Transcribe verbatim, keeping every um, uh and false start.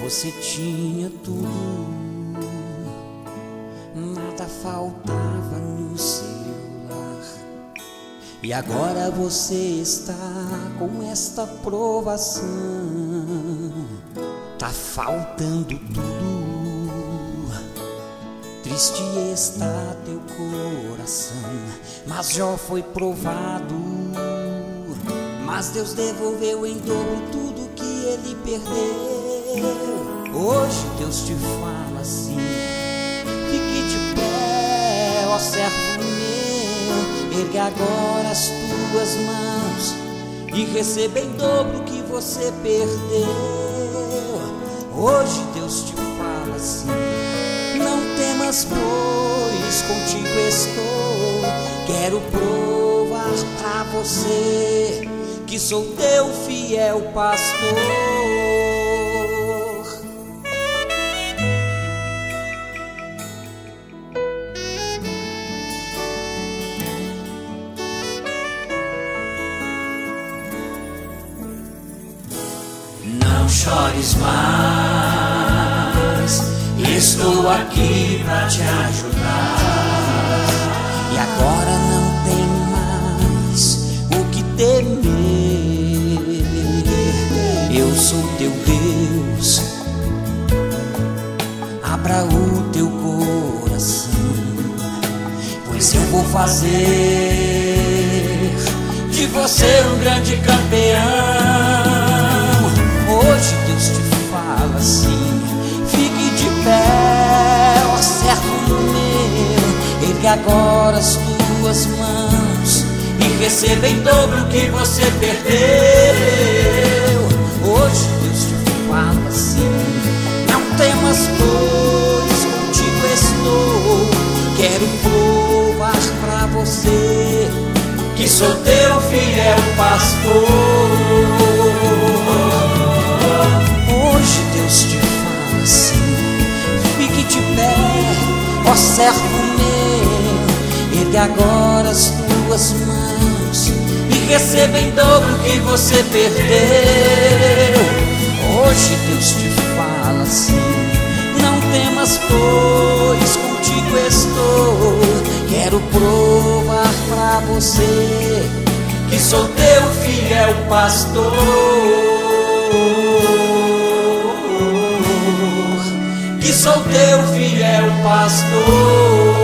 Você tinha tudo, nada faltava no seu lar. E agora você está com esta provação. Tá faltando tudo, triste está teu coração. Mas Jó foi provado, mas Deus devolveu em dobro tudo que ele perdeu. Hoje Deus te fala assim: fique de pé, ó servo meu, ergue agora as tuas mãos e receba em dobro o que você perdeu. Hoje Deus te fala assim: não temas, pois contigo estou. Quero provar pra você que sou teu fiel pastor. Não chores mais, estou aqui pra te ajudar. E agora não tem mais o que temer. Eu sou teu Deus, abra o teu coração, pois eu vou fazer de você um grande campeão. Hoje Deus te fala assim: fique de pé, ó servo meu, ergue agora as tuas mãos e receba em dobro o que você perdeu. Hoje Deus te fala assim: não temas, pois contigo estou. Quero provar pra você que sou teu fiel pastor. Hoje Deus te fala assim: fique de pé, ó servo meu, ergue agora as tuas mãos e receba em dobro o que você perdeu. Hoje Deus te fala assim: não temas, pois contigo estou. Quero provar pra você que sou teu fiel pastor. Que sou teu fiel pastor.